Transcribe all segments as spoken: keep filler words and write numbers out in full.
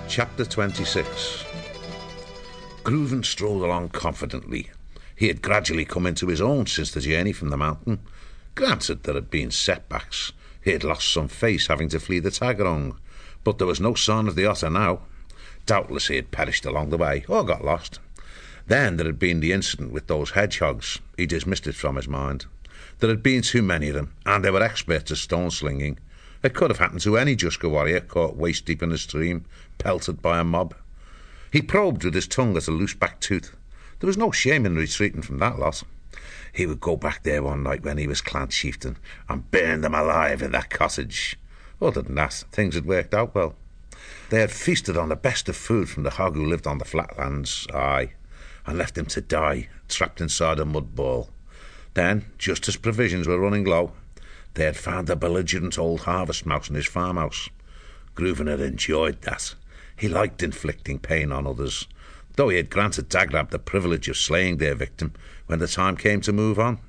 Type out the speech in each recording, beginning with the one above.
Chapter twenty-six. Groovan strolled along confidently. He had gradually come into his own since the journey from the mountain. Granted, there had been setbacks. He had lost some face having to flee the Tagarong, but there was no sign of the otter now. Doubtless he had perished along the way, or got lost. Then there had been the incident with those hedgehogs. He dismissed it from his mind. There had been too many of them, and they were experts at stone slinging. It could have happened to any Juska warrior caught waist-deep in a stream, pelted by a mob. He probed with his tongue at a loose-back tooth. There was no shame in retreating from that lot. He would go back there one night when he was clan chieftain and burn them alive in that cottage. Other than that, things had worked out well. They had feasted on the best of food from the hog who lived on the flatlands, aye, and left him to die, trapped inside a mud ball. Then, just as provisions were running low, they had found a belligerent old harvest mouse in his farmhouse. Groovan had enjoyed that. He liked inflicting pain on others, though he had granted Dagrab the privilege of slaying their victim when the time came to move on.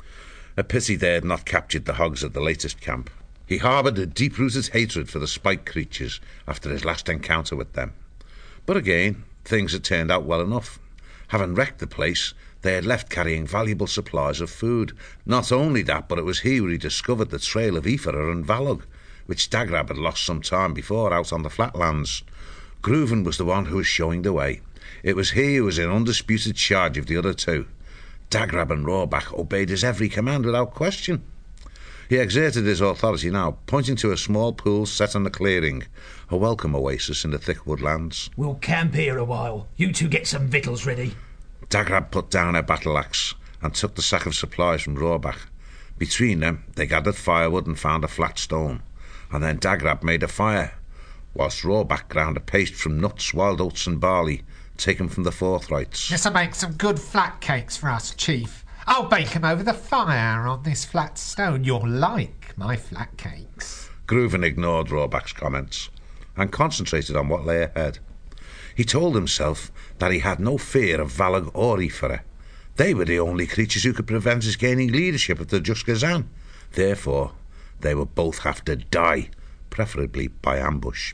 A pity they had not captured the hogs at the latest camp. He harboured a deep-rooted hatred for the spike creatures after his last encounter with them. But again, things had turned out well enough. Having wrecked the place, they had left carrying valuable supplies of food. Not only that, but it was he who rediscovered the trail of Ifara and Valog, which Dagrab had lost some time before out on the flatlands. Groovan was the one who was showing the way. It was he who was in undisputed charge of the other two. Dagrab and Rohrbach obeyed his every command without question. He exerted his authority now, pointing to a small pool set in a clearing, a welcome oasis in the thick woodlands. We'll camp here a while. You two get some victuals ready. Dagrab put down her battle-axe and took the sack of supplies from Rohrbach. Between them, they gathered firewood and found a flat stone, and then Dagrab made a fire, whilst Rohrbach ground a paste from nuts, wild oats and barley, taken from the forthrights. This'll make some good flat cakes for us, Chief. I'll bake 'em over the fire on this flat stone. You'll like my flat cakes. Groovan ignored Rohrbach's comments and concentrated on what lay ahead. He told himself that he had no fear of Valog or Ifara. They were the only creatures who could prevent his gaining leadership of the Juskazan. Therefore, they would both have to die, preferably by ambush.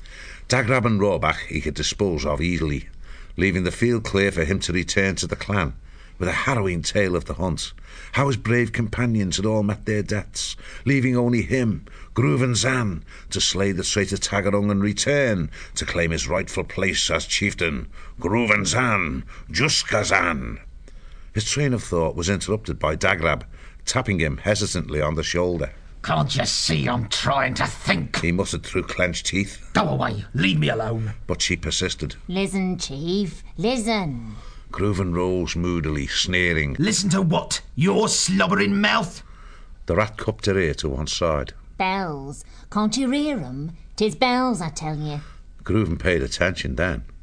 Dagrab and Rohrbach he could dispose of easily, leaving the field clear for him to return to the clan, with a harrowing tale of the hunt, how his brave companions had all met their deaths, leaving only him, Groovan Zan, to slay the traitor Tagarong and return to claim his rightful place as chieftain, Groovan Zan, Juskazan. His train of thought was interrupted by Dagrab, tapping him hesitantly on the shoulder. Can't you see I'm trying to think? He muttered through clenched teeth. Go away. Leave me alone. But she persisted. Listen, Chief. Listen. Groovan rose moodily, sneering. Listen to what? Your slobbering mouth? The rat cupped her ear to one side. Bells. Can't you hear 'em? 'Tis bells, I tell you. Groovan paid attention then.